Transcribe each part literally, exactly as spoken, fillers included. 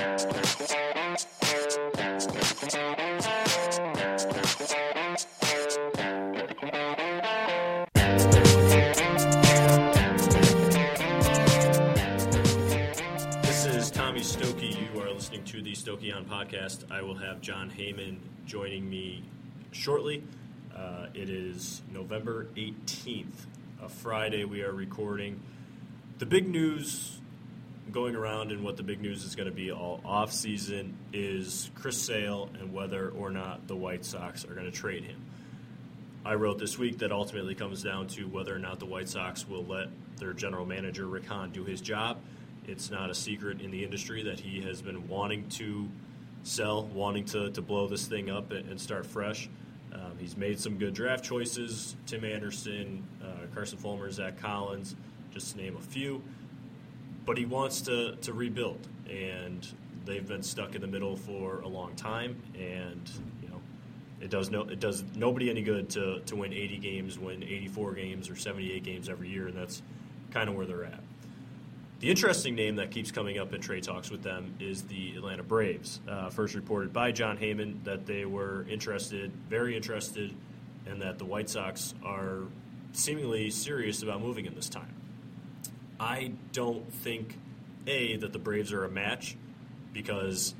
To the Stokey On podcast. I will have Jon Heyman joining me shortly. Uh, it is November eighteenth, a Friday we are recording. The big news going around and what the big news is going to be all off season is Chris Sale and whether or not the White Sox are going to trade him. I wrote this week that ultimately comes down to whether or not the White Sox will let their general manager Rick Hahn do his job. It's not a secret in the industry that he has been wanting to sell, wanting to, to blow this thing up and, and start fresh. Um, he's made some good draft choices, Tim Anderson, uh, Carson Fulmer, Zach Collins, just to name a few. But he wants to, to rebuild, and they've been stuck in the middle for a long time. And you know, it does no it does nobody any good to, to win eighty games, win eighty-four games, or seventy-eight games every year, and that's kind of where they're at. The interesting name that keeps coming up in trade talks with them is the Atlanta Braves. Uh, first reported by Jon Heyman that they were interested, very interested, and that the White Sox are seemingly serious about moving him this time. I don't think, A, that the Braves are a match, because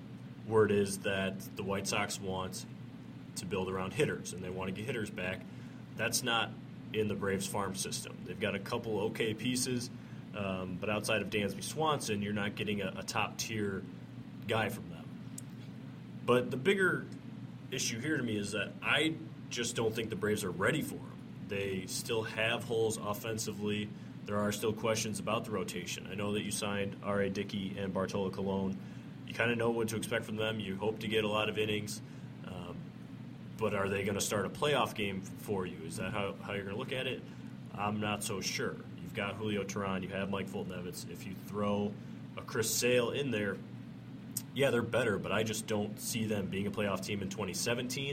word is that the White Sox want to build around hitters, and they want to get hitters back. That's not in the Braves farm system. They've got a couple okay pieces. Um, but outside of Dansby Swanson, you're not getting a, a top-tier guy from them. But the bigger issue here to me is that I just don't think the Braves are ready for him. They still have holes offensively. There are still questions about the rotation. I know that you signed R A. Dickey and Bartolo Colon. You kind of know what to expect from them. You hope to get a lot of innings. Um, but are they going to start a playoff game for you? Is that how, how you're going to look at it? I'm not so sure. You've got Julio Teheran, you have Mike Fulton-Evans. If you throw a Chris Sale in there, yeah, they're better, but I just don't see them being a playoff team in twenty seventeen.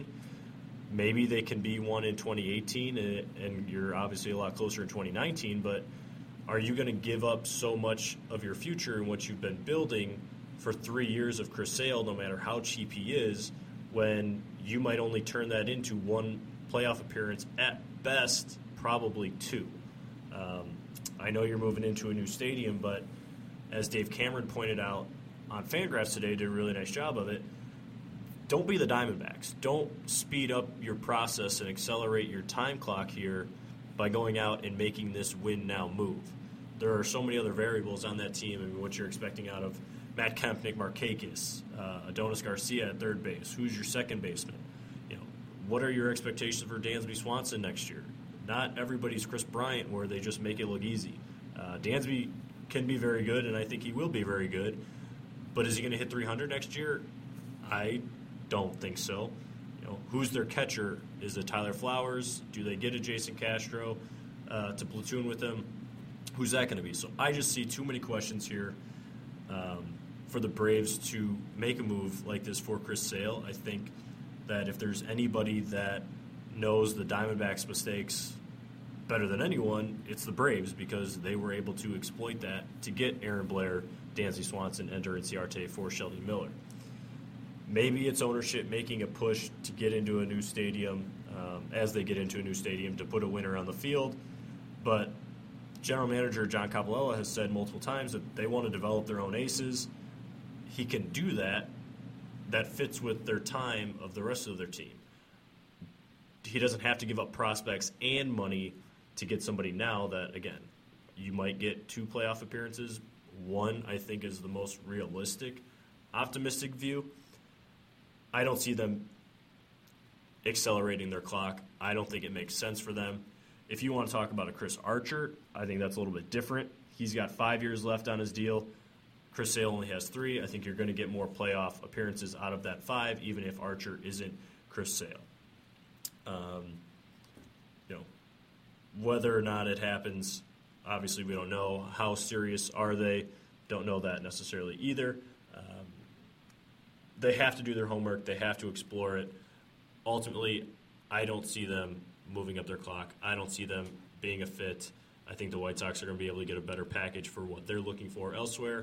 Maybe they can be one in twenty eighteen, and, and you're obviously a lot closer in twenty nineteen, but are you going to give up so much of your future and what you've been building for three years of Chris Sale, no matter how cheap he is, when you might only turn that into one playoff appearance at best, probably two? Um, I know you're moving into a new stadium, but as Dave Cameron pointed out on Fangraphs today, did a really nice job of it, don't be the Diamondbacks. Don't speed up your process and accelerate your time clock here by going out and making this win-now move. There are so many other variables on that team. I mean, what you're expecting out of Matt Kemp, Nick Markakis, uh, Adonis Garcia at third base. Who's your second baseman? You know, what are your expectations for Dansby Swanson next year? Not everybody's Chris Bryant where they just make it look easy. Uh, Dansby can be very good, and I think he will be very good. But is he going to hit three hundred next year? I don't think so. You know, who's their catcher? Is it Tyler Flowers? Do they get a Jason Castro uh, to platoon with them? Who's that going to be? So I just see too many questions here um, for the Braves to make a move like this for Chris Sale. I think that if there's anybody that knows the Diamondbacks' mistakes better than anyone, it's the Braves, because they were able to exploit that to get Aaron Blair, Dansby Swanson, and Ender Inciarte for Sheldon Miller. Maybe it's ownership making a push to get into a new stadium, um, as they get into a new stadium, to put a winner on the field. But General Manager John Coppolella has said multiple times that they want to develop their own aces. He can do that. That fits with their time of the rest of their team. He doesn't have to give up prospects and money to get somebody now that, again, you might get two playoff appearances. One, I think, is the most realistic, optimistic view. I don't see them accelerating their clock. I don't think it makes sense for them. If you want to talk about a Chris Archer, I think that's a little bit different. He's got five years left on his deal. Chris Sale only has three. I think you're going to get more playoff appearances out of that five, even if Archer isn't Chris Sale. Um, you know, whether or not it happens, obviously we don't know. How serious are they? Don't know that necessarily either. Um, they have to do their homework. They have to explore it. Ultimately, I don't see them moving up their clock. I don't see them being a fit. I think the White Sox are going to be able to get a better package for what they're looking for elsewhere.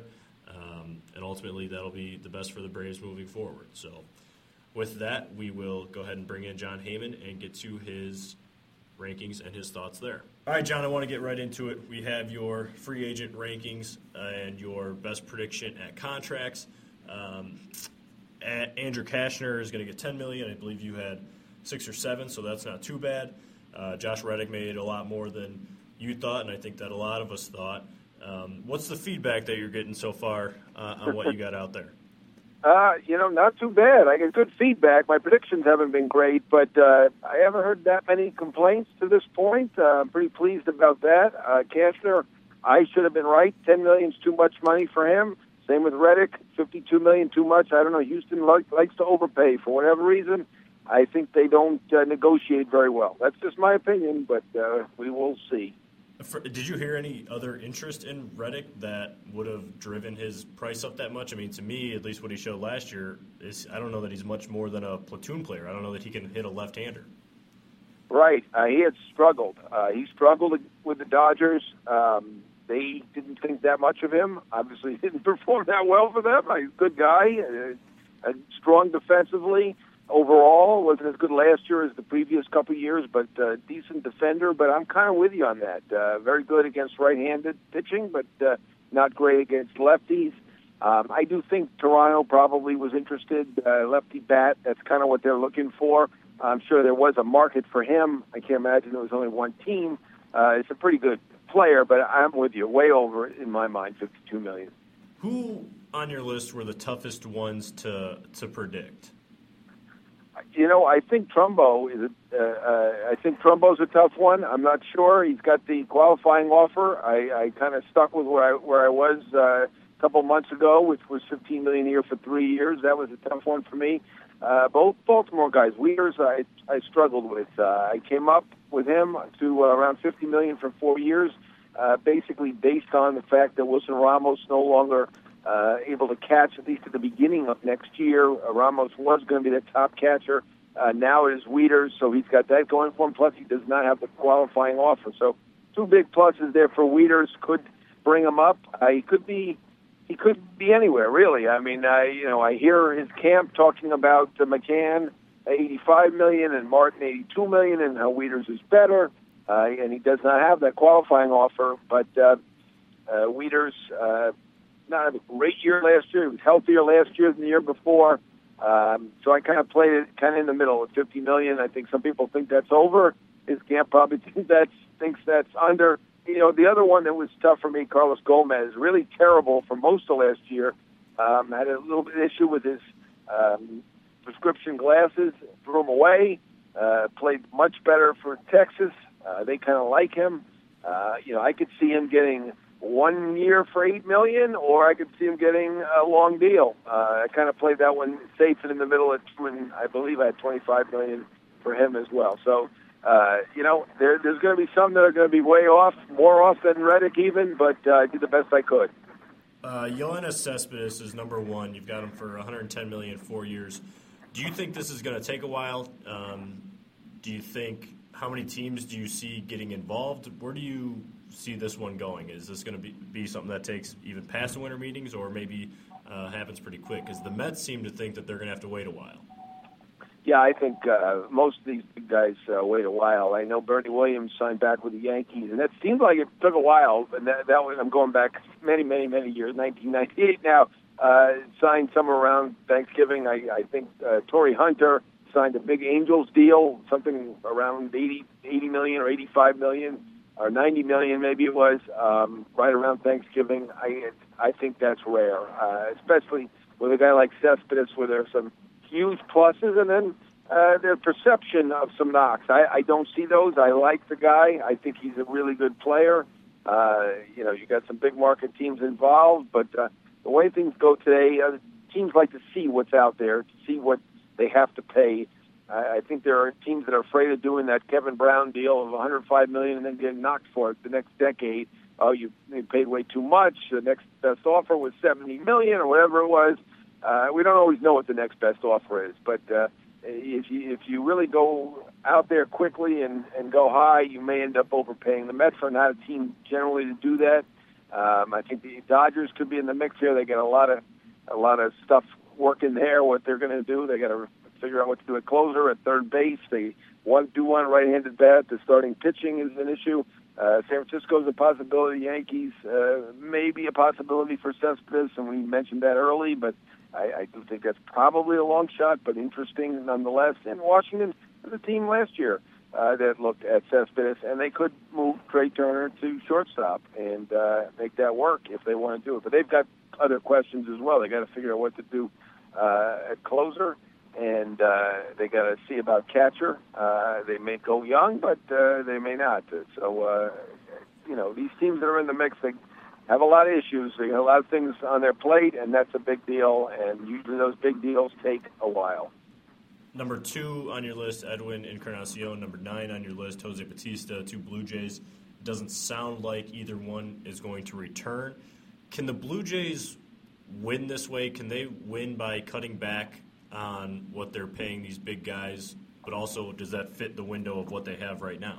Um, and ultimately, that'll be the best for the Braves moving forward. So with that, we will go ahead and bring in Jon Heyman and get to his rankings and his thoughts there. All right, John, I want to get right into it. We have your free agent rankings and your best prediction at contracts. Um, at Andrew Kashner is going to get ten million dollars. I believe you had six or seven, so that's not too bad. Uh, Josh Reddick made a lot more than you thought, and I think that a lot of us thought. Um, what's the feedback that you're getting so far uh, on what you got out there? Uh, you know, not too bad. I get good feedback. My predictions haven't been great, but uh, I haven't heard that many complaints to this point. Uh, I'm pretty pleased about that. Uh, Kashner, I should have been right. ten million dollars is too much money for him. Same with Reddick, fifty-two million dollars too much. I don't know. Houston li- likes to overpay for whatever reason. I think they don't uh, negotiate very well. That's just my opinion, but uh, we will see. For, did you hear any other interest in Reddick that would have driven his price up that much? I mean, to me, at least what he showed last year, is I don't know that he's much more than a platoon player. I don't know that he can hit a left-hander. Right. Uh, he had struggled. Uh, he struggled with the Dodgers. Um, they didn't think that much of him. Obviously, he didn't perform that well for them. He's a good guy, uh, uh, strong defensively. Overall, wasn't as good last year as the previous couple of years, but uh, decent defender. But I'm kind of with you on that. Uh, very good against right-handed pitching, but uh, not great against lefties. Um, I do think Toronto probably was interested. Uh, lefty bat, that's kind of what they're looking for. I'm sure there was a market for him. I can't imagine there was only one team. Uh, it's a pretty good player, but I'm with you. Way over, in my mind, fifty-two million dollars. Who on your list were the toughest ones to to predict? You know, I think Trumbo is. A, uh, uh, I think Trumbo's a tough one. I'm not sure. He's got the qualifying offer. I, I kind of stuck with where I where I was uh, a couple months ago, which was fifteen million dollars a year for three years. That was a tough one for me. Uh, both Baltimore guys, Wieters, I I struggled with. Uh, I came up with him to uh, around fifty million dollars for four years, uh, basically based on the fact that Wilson Ramos no longer. Uh, able to catch at least at the beginning of next year. Uh, Ramos was going to be the top catcher. Uh, now it is Wieters, so he's got that going for him. Plus, he does not have the qualifying offer. So, two big pluses there for Wieters. Could bring him up. Uh, he could be, he could be anywhere really. I mean, I you know I hear his camp talking about uh, McCann eighty-five million dollars and Martin eighty-two million dollars, and how Wieters is better, uh, and he does not have that qualifying offer. But uh, uh, Wieters. Uh, Not have a great year last year. He was healthier last year than the year before. Um, so I kind of played it kind of in the middle at fifty million dollars. I think some people think that's over. His camp probably thinks that's, thinks that's under. You know, the other one that was tough for me, Carlos Gomez, really terrible for most of last year. Um, had a little bit of issue with his um, prescription glasses. Threw him away. Uh, played much better for Texas. Uh, they kind of like him. Uh, you know, I could see him getting one year for eight million dollars, or I could see him getting a long deal. Uh, I kind of played that one safe and in the middle. When I believe I had twenty-five million dollars for him as well. So, uh, you know, there, there's going to be some that are going to be way off, more off than Reddick even, but uh, I did the best I could. Uh, Yoenis Cespedes is number one. You've got him for one hundred ten million dollars, four years. Do you think this is going to take a while? Um, do you think, how many teams do you see getting involved? Where do you see this one going? Is this going to be, be something that takes even past the winter meetings, or maybe uh, happens pretty quick? Because the Mets seem to think that they're going to have to wait a while. Yeah, I think uh, most of these big guys uh, wait a while. I know Bernie Williams signed back with the Yankees, and that seemed like it took a while. And that, that was, I'm going back many, many, many years, nineteen ninety-eight now. Uh, signed somewhere around Thanksgiving. I, I think uh, Torrey Hunter signed a big Angels deal, something around eighty, eighty million or eighty-five million. Or ninety million, maybe it was, um, right around Thanksgiving. I I think that's rare, uh, especially with a guy like Cespedes, where there's some huge pluses and then uh, their perception of some knocks. I, I don't see those. I like the guy. I think he's a really good player. Uh, you know, you got some big market teams involved, but uh, the way things go today, uh, teams like to see what's out there, to see what they have to pay. I think there are teams that are afraid of doing that Kevin Brown deal of one hundred five million dollars and then getting knocked for it the next decade. Oh, you paid way too much. The next best offer was seventy million dollars or whatever it was. Uh, we don't always know what the next best offer is, but uh, if you if you really go out there quickly and, and go high, you may end up overpaying. The Mets are not a team generally to do that. Um, I think the Dodgers could be in the mix here. They got a lot of a lot of stuff working there. What they're going to do, they got to figure out what to do at closer, at third base. They want do one right-handed bat. The starting pitching is an issue. Uh, San Francisco's a possibility. Yankees uh, maybe a possibility for Cespedes, and we mentioned that early, but I, I do think that's probably a long shot, but interesting nonetheless. And Washington was a team last year uh, that looked at Cespedes, and they could move Trey Turner to shortstop and uh, make that work if they want to do it. But they've got other questions as well. They got to figure out what to do uh, at closer, and uh, they got to see about catcher. Uh, they may go young, but uh, they may not. So, uh, you know, these teams that are in the mix, they have a lot of issues. They got a lot of things on their plate, and that's a big deal. And usually those big deals take a while. Number two on your list, Edwin Encarnacion. Number nine on your list, Jose Bautista, two Blue Jays. Doesn't sound like either one is going to return. Can the Blue Jays win this way? Can they win by cutting back on what they're paying these big guys, but also does that fit the window of what they have right now?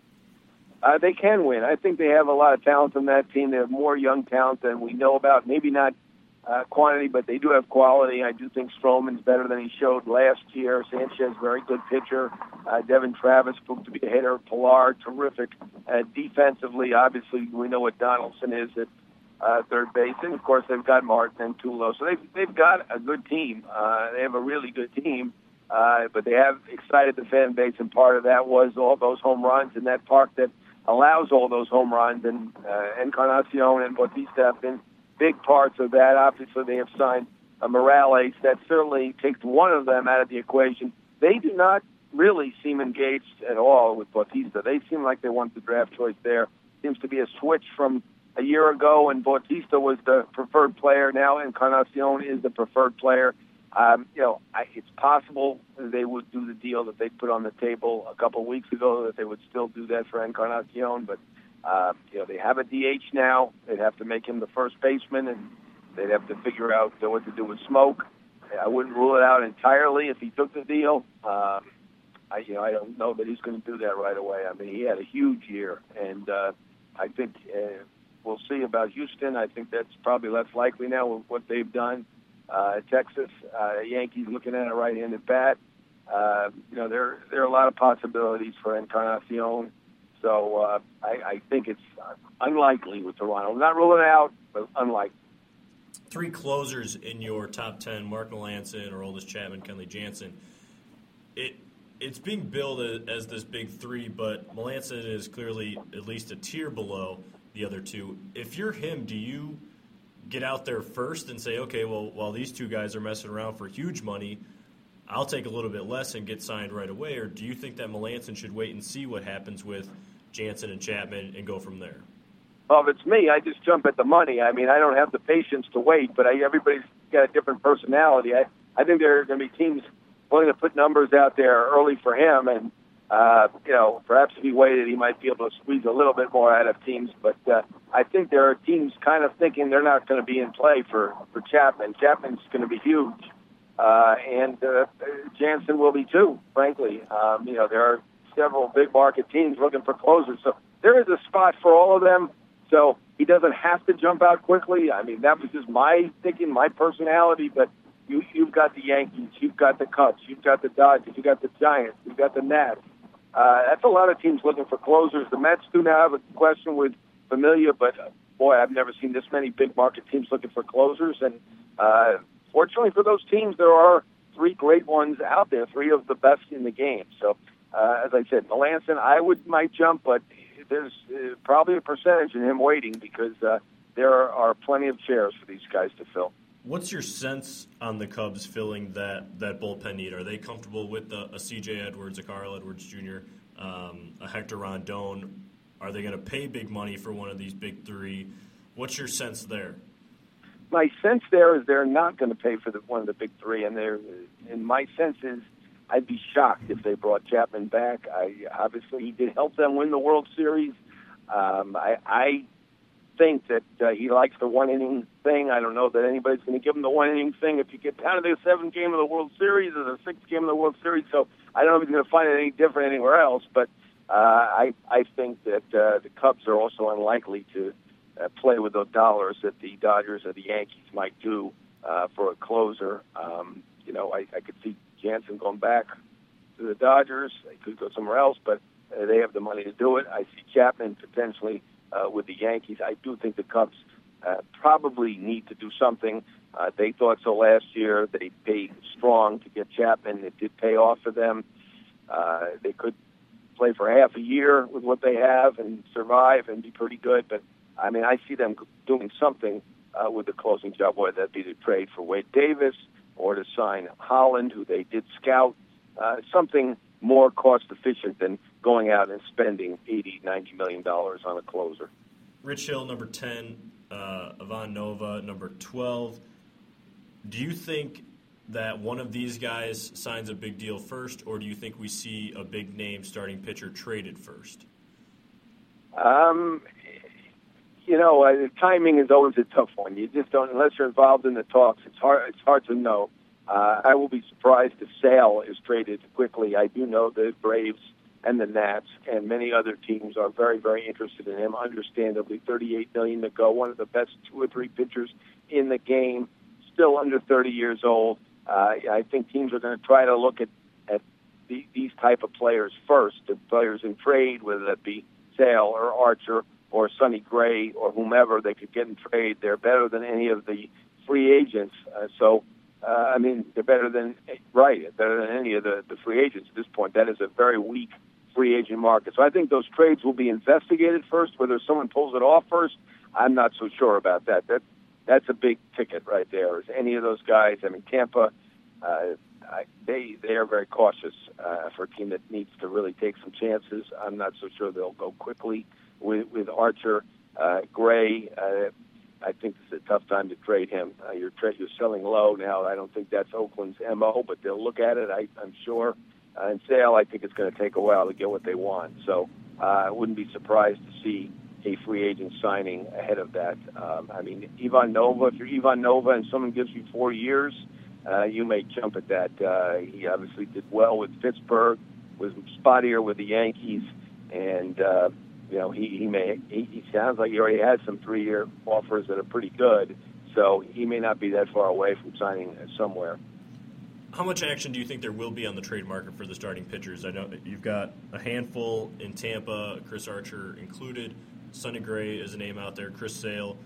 Uh, they can win. I think they have a lot of talent on that team. They have more young talent than we know about. Maybe not uh, quantity, but they do have quality. I do think Stroman's better than he showed last year. Sanchez, very good pitcher. Uh, Devin Travis proved to be a hitter. Pilar, terrific. Uh, defensively, obviously, we know what Donaldson is at uh, third base. And, of course, they've got Martin and Tulo. So they've, they've got a good team. Uh, they have a really good team. Uh, but they have excited the fan base, and part of that was all those home runs in that park that allows all those home runs, and uh, Encarnacion and Bautista have been big parts of that. Obviously, they have signed uh, Morales. That certainly takes one of them out of the equation. They do not really seem engaged at all with Bautista. They seem like they want the draft choice there. Seems to be a switch from a year ago when Bautista was the preferred player. Now Encarnacion is the preferred player. Um, you know, I, it's possible they would do the deal that they put on the table a couple of weeks ago, that they would still do that for Encarnacion. But, uh, you know, they have a D H now. They'd have to make him the first baseman, and they'd have to figure out what to do with Smoke. I wouldn't rule it out entirely if he took the deal. Um, I, you know, I don't know that he's going to do that right away. I mean, he had a huge year, and uh, I think uh, we'll see about Houston. I think that's probably less likely now with what they've done. Uh, Texas, uh, Yankees looking at a right-handed bat. Uh, you know, there there are a lot of possibilities for Encarnacion. So uh, I, I think it's unlikely with Toronto. Not ruling it out, but unlikely. Three closers in your top ten: Mark Melancon, Aroldis Chapman, Kenley Jansen. It it's being billed as this big three, but Melancon is clearly at least a tier below the other two. If you're him, do you get out there first and say, okay, well, while these two guys are messing around for huge money, I'll take a little bit less and get signed right away? Or do you think that Melancon should wait and see what happens with Jansen and Chapman and go from there? Well, if it's me, I just jump at the money. I mean, I don't have the patience to wait, but I, everybody's got a different personality. I, I think there are going to be teams willing to put numbers out there early for him, and Uh, you know, perhaps if he waited, he might be able to squeeze a little bit more out of teams. But uh, I think there are teams kind of thinking they're not going to be in play for, for Chapman. Chapman's going to be huge. Uh, and uh, Jansen will be too, frankly. Um, you know, there are several big market teams looking for closers. So there is a spot for all of them. So he doesn't have to jump out quickly. I mean, that was just my thinking, my personality. But you, you've got the Yankees, you've got the Cubs, you've got the Dodgers, you've got the Giants, you've got the Nats. Uh, that's a lot of teams looking for closers. The Mets do now have a question with Familia, but uh, boy, I've never seen this many big market teams looking for closers. And uh, fortunately for those teams, there are three great ones out there, three of the best in the game. So, uh, as I said, Melancon, I would might jump, but there's uh, probably a percentage in him waiting because uh, there are, are plenty of chairs for these guys to fill. What's your sense on the Cubs filling that, that bullpen need? Are they comfortable with a, a C J Edwards, a Carl Edwards Junior, um, a Hector Rondon? Are they going to pay big money for one of these big three? What's your sense there? My sense there is they're not going to pay for the, one of the big three, and they're. And my sense is I'd be shocked if they brought Chapman back. I obviously he did help them win the World Series. Um, I. I think that uh, he likes the one-inning thing. I don't know that anybody's going to give him the one-inning thing if you get down to the seventh game of the World Series or the sixth game of the World Series. So I don't know if he's going to find it any different anywhere else. But uh, I I think that uh, the Cubs are also unlikely to uh, play with those dollars that the Dodgers or the Yankees might do uh, for a closer. Um, you know, I, I could see Jansen going back to the Dodgers. They could go somewhere else, but uh, they have the money to do it. I see Chapman potentially uh, with the Yankees. I do think the Cubs uh, probably need to do something. Uh, they thought so last year. They paid strong to get Chapman. It did pay off for them. Uh, they could play for half a year with what they have and survive and be pretty good. But, I mean, I see them doing something uh, with the closing job, whether that be to trade for Wade Davis or to sign Holland, who they did scout, uh, something more cost-efficient than going out and spending eighty, ninety million dollars on a closer. Rich Hill, number ten, uh, Ivan Nova, number twelve. Do you think that one of these guys signs a big deal first, or do you think we see a big name starting pitcher traded first? Um, you know, uh, the timing is always a tough one. You just don't, unless you're involved in the talks, it's hard, it's hard to know. Uh, I will be surprised if Sale is traded quickly. I do know the Braves and the Nats and many other teams are very, very interested in him. Understandably, thirty-eight million dollars to go, one of the best two or three pitchers in the game, still under thirty years old. Uh, I think teams are going to try to look at, at the, these type of players first, the players in trade, whether that be Sale or Archer or Sonny Gray or whomever they could get in trade. They're better than any of the free agents. Uh, so, uh, I mean, they're better than, right, better than any of the, the free agents at this point. That is a very weak free agent market. So I think those trades will be investigated first. Whether someone pulls it off first, I'm not so sure about that. That That's a big ticket right there. Is any of those guys? I mean, Tampa, uh, I, they they are very cautious uh, for a team that needs to really take some chances. I'm not so sure they'll go quickly with with Archer. Uh, Gray, uh, I think this is a tough time to trade him. Uh, you're tra- you're selling low now. I don't think that's Oakland's M O, but they'll look at it. I, I'm sure. Uh, and Sale, I think it's going to take a while to get what they want. So uh, I wouldn't be surprised to see a free agent signing ahead of that. Um, I mean, Ivan Nova, if you're Ivan Nova and someone gives you four years, uh, you may jump at that. Uh, he obviously did well with Pittsburgh, was spottier with the Yankees, and, uh, you know, he, he may, he, he sounds like he already had some three-year offers that are pretty good, so he may not be that far away from signing somewhere. How much action do you think there will be on the trade market for the starting pitchers? I know you've got a handful in Tampa, Chris Archer included. Sonny Gray is a name out there, Chris Sale.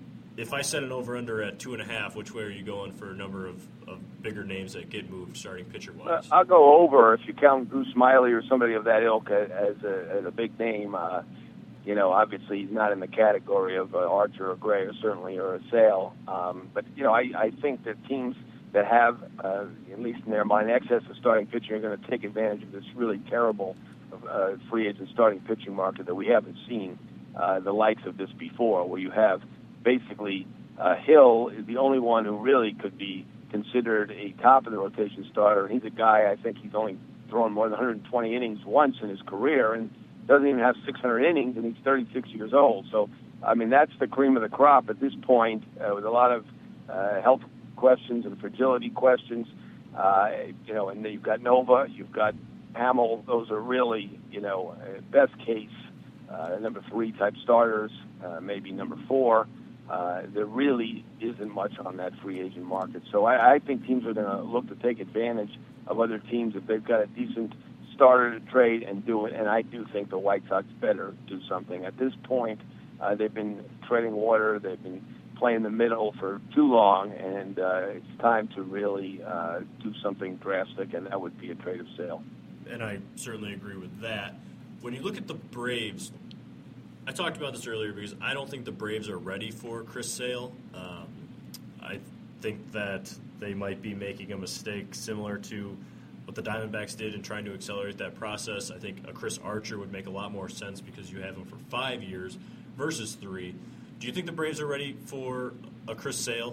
If I set an over-under at two and a half, which way are you going for a number of, of bigger names that get moved starting pitcher-wise? Uh, I'll go over if you count Bruce Smiley or somebody of that ilk as a, as a big name. Uh, you know, obviously he's not in the category of uh, Archer or Gray or certainly or a Sale. Um, but, you know, I, I think that teams that have, uh, at least in their mind, excess of starting pitching are going to take advantage of this really terrible uh, free agent starting pitching market that we haven't seen uh, the likes of this before, where you have basically uh, Hill is the only one who really could be considered a top of the rotation starter. He's a guy, I think he's only thrown more than one hundred twenty innings once in his career and doesn't even have six hundred innings, and he's thirty-six years old. So, I mean, that's the cream of the crop at this point, uh, with a lot of uh, health questions and fragility questions. Uh, you know, and then you've got Nova, you've got Hamill. Those are really, you know, uh, best case uh, number three type starters, uh, maybe number four. Uh, there really isn't much on that free agent market. So I, I think teams are going to look to take advantage of other teams if they've got a decent starter to trade and do it. And I do think the White Sox better do something. At this point, uh, they've been treading water. They've been playing the middle for too long, and uh, it's time to really uh, do something drastic, and that would be a trade of Sale. And I certainly agree with that. When you look at the Braves, I talked about this earlier because I don't think the Braves are ready for Chris Sale. Um, I think that they might be making a mistake similar to what the Diamondbacks did in trying to accelerate that process. I think a Chris Archer would make a lot more sense because you have him for five years versus three. Do you think the Braves are ready for a Chris Sale?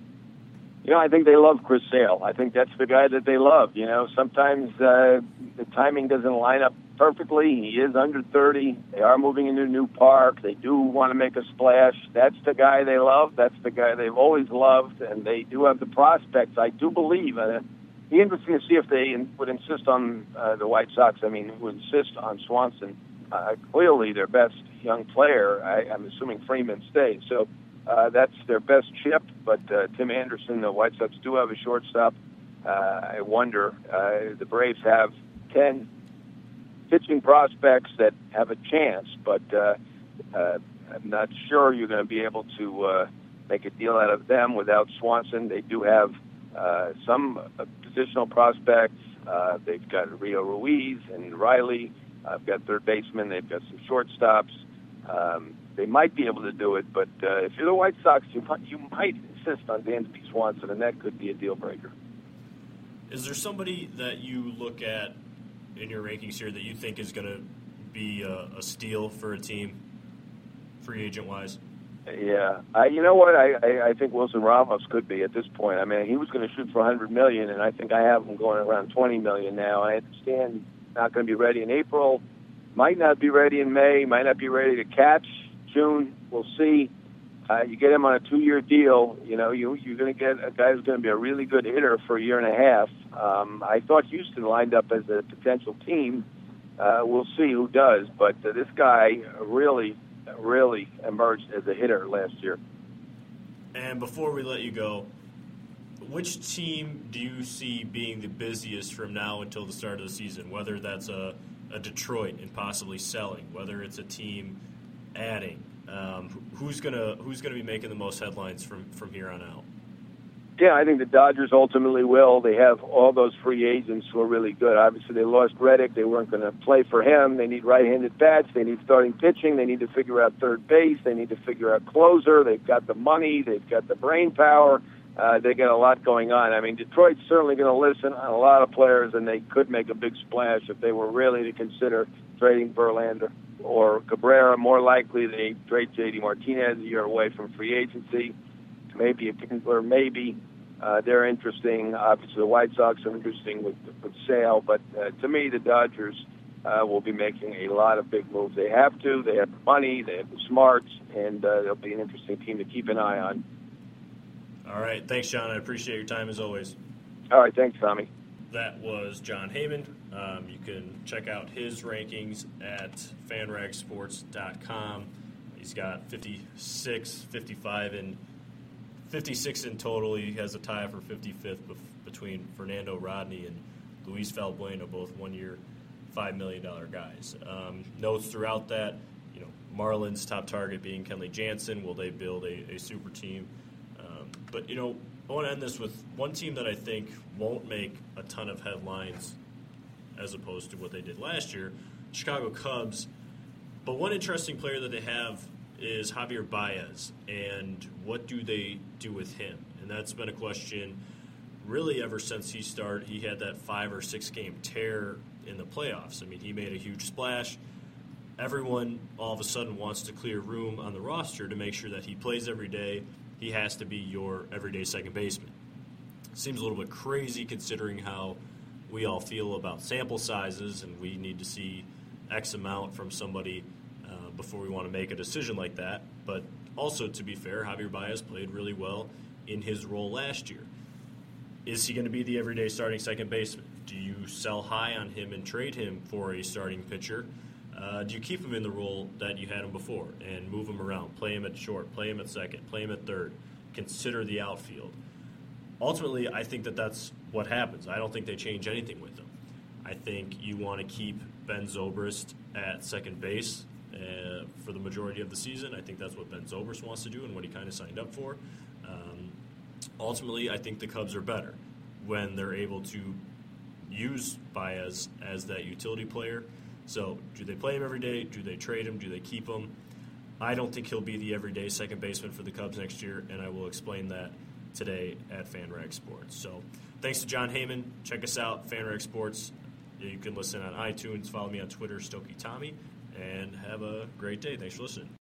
You know, I think they love Chris Sale. I think that's the guy that they love. You know, sometimes uh, the timing doesn't line up perfectly. He is under thirty. They are moving into a new park. They do want to make a splash. That's the guy they love. That's the guy they've always loved, and they do have the prospects. I do believe. Uh, it'd be interesting to see if they would insist on uh, the White Sox. I mean, would insist on Swanson. Uh, clearly, their best young player. I, I'm assuming Freeman stays. So uh, that's their best chip. But uh, Tim Anderson, the White Sox do have a shortstop. Uh, I wonder. Uh, the Braves have ten pitching prospects that have a chance, but uh, uh, I'm not sure you're going to be able to uh, make a deal out of them without Swanson. They do have uh, some uh, positional prospects. Uh, they've got Rio Ruiz and Riley. I've got third baseman. They've got some shortstops. Um, they might be able to do it, but uh, if you're the White Sox, you might, you might insist on Dansby Swanson, and that could be a deal breaker. Is there somebody that you look at in your rankings here that you think is going to be a, a steal for a team, free agent-wise? Yeah, I, you know what? I, I, I think Wilson Ramos could be at this point. I mean, he was going to shoot for one hundred million dollars, and I think I have him going around twenty million dollars now. I understand he's not going to be ready in April, might not be ready in May, might not be ready to catch June. We'll see. Uh, you get him on a two-year deal, you know, you, you're going to get a guy who's going to be a really good hitter for a year and a half. Um, I thought Houston lined up as a potential team. Uh, we'll see who does, but uh, this guy really, really emerged as a hitter last year. And before we let you go, which team do you see being the busiest from now until the start of the season, whether that's a, a Detroit and possibly selling, whether it's a team adding? Um, who's gonna who's gonna be making the most headlines from, from here on out? Yeah, I think the Dodgers ultimately will. They have all those free agents who are really good. Obviously, they lost Reddick. They weren't going to play for him. They need right-handed bats. They need starting pitching. They need to figure out third base. They need to figure out closer. They've got the money. They've got the brain power. Uh, they got a lot going on. I mean, Detroit's certainly going to listen on a lot of players, and they could make a big splash if they were really to consider trading Verlander or Cabrera. More likely, they trade J D Martinez a year away from free agency. Maybe a Kinsler, maybe. Uh, they're interesting. Obviously, the White Sox are interesting with, with Sale, but uh, to me, the Dodgers uh, will be making a lot of big moves. They have to. They have the money. They have the smarts, and uh, they'll be an interesting team to keep an eye on. All right. Thanks, John. I appreciate your time as always. All right. Thanks, Tommy. That was John Heyman. Um, you can check out his rankings at fan rag sports dot com. He's got fifty-six, fifty-five, and fifty-six in total. He has a tie for fifty-fifth between Fernando Rodney and Luis Valbuena, both one-year, five million dollars guys. Um, notes throughout that, you know, Marlins' top target being Kenley Jansen. Will they build a, a super team? Um, but, you know, I want to end this with one team that I think won't make a ton of headlines as opposed to what they did last year, Chicago Cubs. But one interesting player that they have is Javier Baez, and what do they do with him? And that's been a question really ever since he started. He had that five or six game tear in the playoffs. I mean, he made a huge splash. Everyone all of a sudden wants to clear room on the roster to make sure that he plays every day. He has to be your everyday second baseman. Seems a little bit crazy considering how we all feel about sample sizes, and we need to see X amount from somebody uh, before we want to make a decision like that. But also, to be fair, Javier Baez played really well in his role last year. Is he going to be the everyday starting second baseman? Do you sell high on him and trade him for a starting pitcher? Uh, do you keep him in the role that you had him before and move him around, play him at short, play him at second, play him at third, consider the outfield? Ultimately, I think that that's what happens. I don't think they change anything with him. I think you want to keep Ben Zobrist at second base uh, for the majority of the season. I think that's what Ben Zobrist wants to do and what he kind of signed up for. Um, ultimately, I think the Cubs are better when they're able to use Baez as that utility player. So do they play him every day? Do they trade him? Do they keep him? I don't think he'll be the everyday second baseman for the Cubs next year, and I will explain that today at FanRag Sports. So thanks to John Heyman. Check us out, FanRag Sports. You can listen on iTunes. Follow me on Twitter, Stokey Tommy, and have a great day. Thanks for listening.